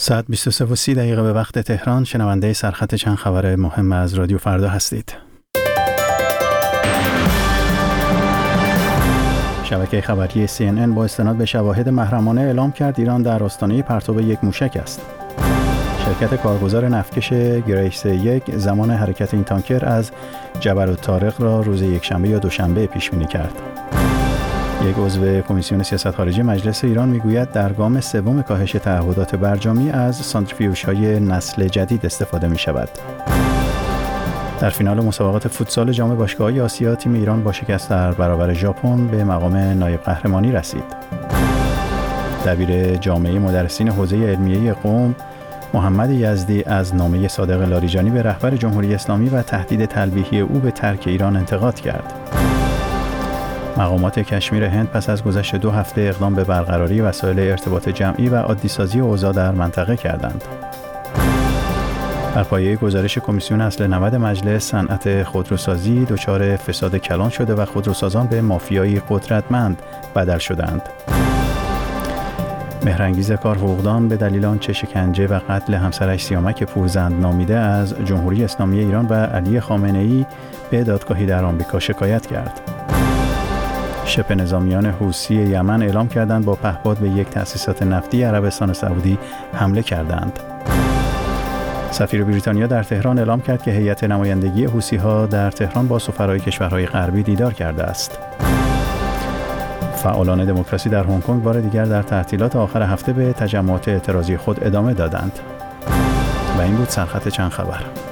ساعت 23:30 به وقت تهران. شنونده سرخط چند خبر مهم از رادیو فردا هستید. شبکه خبری CNN با استناد به شواهد محرمانه اعلام کرد ایران در آستانه پرتاب یک موشک است. شرکت کارگزار نفتکش گریس 1 زمان حرکت این تانکر از جبل الطارق را روز یکشنبه یا دوشنبه پیش بینی کرد. یک عضو کمیسیون سیاست خارجی مجلس ایران میگوید در گام سوم کاهش تعهدات برجامی از سانتریفیوژهای نسل جدید استفاده می شود. در فینال مسابقات فوتسال جام باشگاه‌های آسیا تیم ایران با شکست در برابر ژاپن به مقام نایب قهرمانی رسید. دبیر جامعه مدرسین حوزه علمیه قم محمد یزدی از نامه صادق لاریجانی به رهبر جمهوری اسلامی و تهدید تلویحی او به ترک ایران انتقاد کرد. مقامات کشمیر هند پس از گذشت 2 هفته اقدام به برقراری وسایل ارتباط جمعی و عادی‌سازی اوضاع در منطقه کردند. در پایه گزارش کمیسیون اصل 90 مجلس، صنعت خودروسازی دچار فساد کلان شده و خودروسازان به مافیایی قدرتمند بدل شدند. مهرانگیز کار حقوقدان به دلیل آنچه شکنجه و قتل همسرش سیامک پورزند نامیده از جمهوری اسلامی ایران و علی خامنه‌ای به دادگاهی در آمریکا شکایت کرد. شبه نظامیان حوثی یمن اعلام کردند با پهپاد به یک تأسیسات نفتی عربستان سعودی حمله کردند. سفیر بریتانیا در تهران اعلام کرد که هیئت نمایندگی حوثی‌ها در تهران با سفرای کشورهای غربی دیدار کرده است. فعالان دموکراسی در هنگ کنگ بار دیگر در تعطیلات آخر هفته به تجمعات اعتراضی خود ادامه دادند. و این بود سرخط چند خبر.